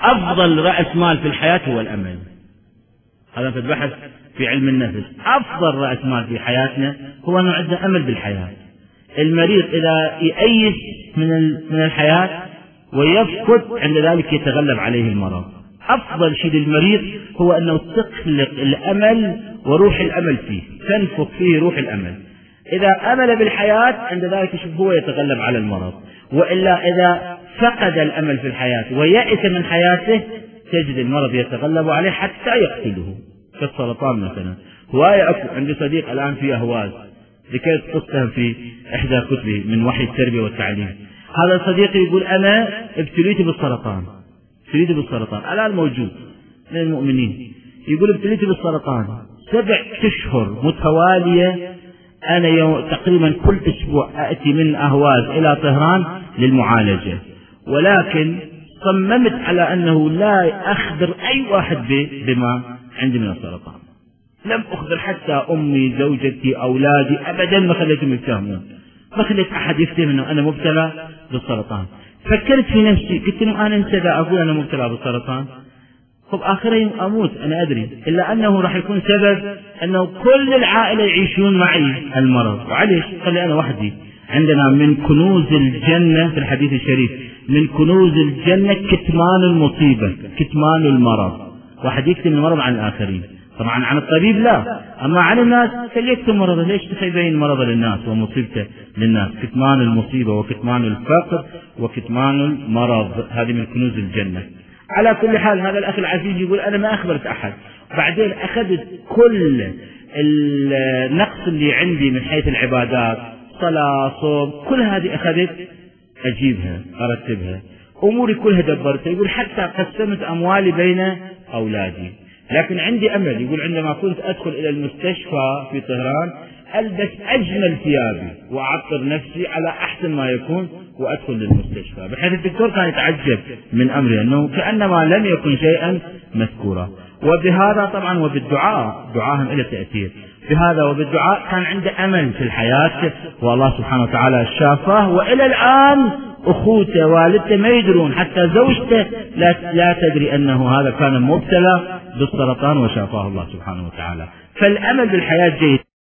أفضل رأس مال في الحياة هو الأمل. هذا في البحث في علم النفس. أفضل رأس مال في حياتنا هو أنه عندنا أمل بالحياة. المريض إذا يأيس من الحياة ويفقد، عند ذلك يتغلب عليه المرض. أفضل شيء للمريض هو أنه تخلق الأمل وروح الأمل فيه، تنفخ فيه روح الأمل. إذا أمل بالحياة عند ذلك هو يتغلب على المرض. وإلا إذا فقد الأمل في الحياة ويأس من حياته تجد المرض يتغلب عليه حتى يقتله، كالسرطان مثلا. عندي صديق الآن في أهواز، ذكرت قصة في إحدى كتبه من وحي التربية والتعليم. هذا صديقي يقول أنا ابتليت بالسرطان، الآن موجود من المؤمنين. يقول ابتليت بالسرطان 7 أشهر متوالية، أنا تقريبا كل أسبوع أأتي من أهواز إلى طهران للمعالجة، ولكن صممت على أنه لا أخبر أي واحد بما عندي من السرطان. لم أخبر حتى أمي، زوجتي، أولادي، أبدا ما خليتهم يفتهمون، ما خليت أحد يفتهم أنه أنا مبتلى بالسرطان. فكرت في نفسي، قلت إنه أنا انسى أقول أنا مبتلى بالسرطان، طب آخر يوم أموت أنا أدري، إلا أنه راح يكون سبب أنه كل العائلة يعيشون معي المرض. وعليش خلي أنا وحدي. عندنا من كنوز الجنة في الحديث الشريف، من كنوز الجنة كتمان المصيبة، كتمان المرض. واحد يكتم المرض عن الآخرين، طبعا عن الطبيب لا، أما عن الناس فليكتم مرضه. ليش تخيبين مرضه للناس ومصيبته للناس؟ كتمان المصيبة وكتمان الفقر وكتمان المرض، هذه من كنوز الجنة. على كل حال هذا الأخ العزيز يقول أنا ما أخبرت أحد، بعدين أخذت كل النقص اللي عندي من حيث العبادات، صلاة، صوم، كل هذه أخذت أجيبها أرتبها، أموري كلها دبرتها. يقول حتى قسمت أموالي بين أولادي. لكن عندي أمل. يقول عندما كنت أدخل إلى المستشفى في طهران ألبس أجمل ثيابي وأعطر نفسي على أحسن ما يكون وأدخل للمستشفى، بحيث الدكتور كان يتعجب من أمري أنه كأنما لم يكن شيئا مذكورا. وبهذا طبعا وبالدعاء، دعاهم إلى تأثير، بهذا وبالدعاء كان عنده أمل في الحياة، والله سبحانه وتعالى شافاه. وإلى الآن أخوته والدته ما يدرون، حتى زوجته لا تدري أنه هذا كان مبتلى بالسرطان وشافاه الله سبحانه وتعالى. فالأمل بالحياة جيد.